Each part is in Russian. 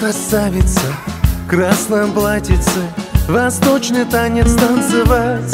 красавица, в красном платьице восточный танец танцевать.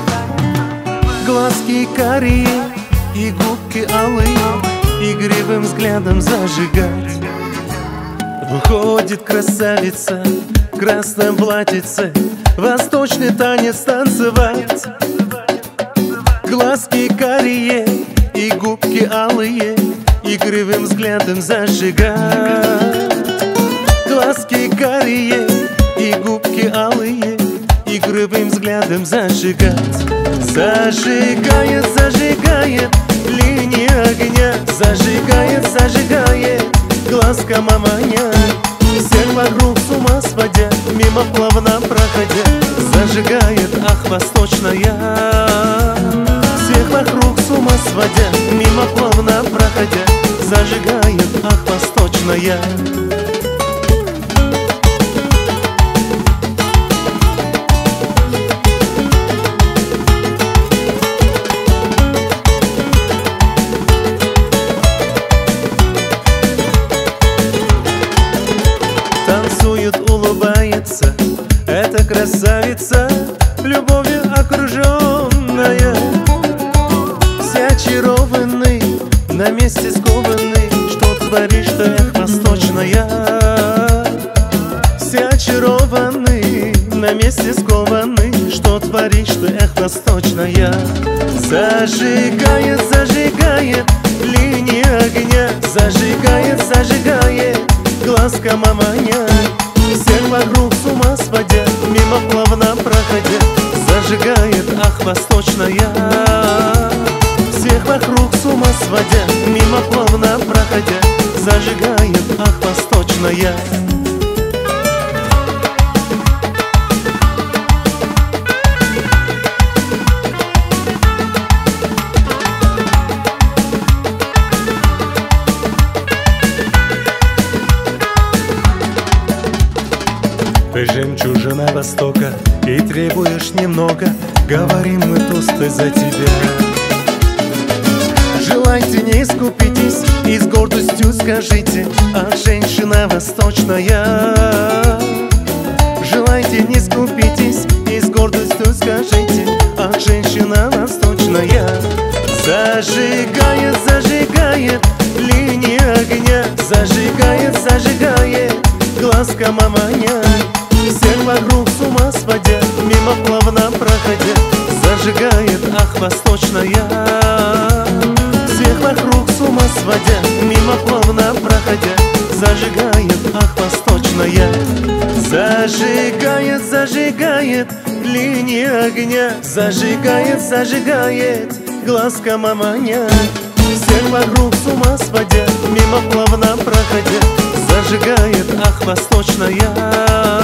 Глазки карие и губки алые игривым взглядом зажигать. Выходит красавица, в красном платьице восточный танец танцевать. Глазки карие и губки алые игривым взглядом зажигать. Глазки карие и губки алые игривым взглядом зажигать. Зажигает, зажигает линия огня, зажигает, зажигает глазка маманя. Всех вокруг с ума сводя, мимо плавно проходя, зажигает, ах, восточная. Всех вокруг с ума сводя, мимо плавно проходя, зажигает, ах, восточная. Танцует, улыбается эта красавица, любовью окруженная. Все очарованы, на месте скованы, что творишь ты, эх, восточная. Все очарованы, на месте скованы, что творишь ты, эх, восточная. Зажигает, зажигает линия огня, зажигает, зажигает глазка маманя. Всех вокруг с ума сводя, мимо плавно проходя, зажигает, ах, восточная. Всех вокруг с ума сводя, мимо плавно проходя, зажигает, ах, восточная. Ты жемчужина Востока и требуешь немного, говорим мы тосты за тебя. Желайте, не искупитесь и с гордостью скажите, ах, женщина восточная. Желайте, не искупитесь и с гордостью скажите, ах, женщина восточная. Зажигает, зажигает линия огня, зажигает, зажигает глазка маманя. Всех вокруг с ума сводя, мимо плавно проходя, зажигает, ах, восточная. Всех вокруг с ума сводя, мимо плавно проходя, зажигает, ах, восточная. Зажигает, зажигает линия огня, зажигает, зажигает глазка маманя. Всех вокруг с ума сводя, мимо плавно проходя, зажигает, ах, восточная.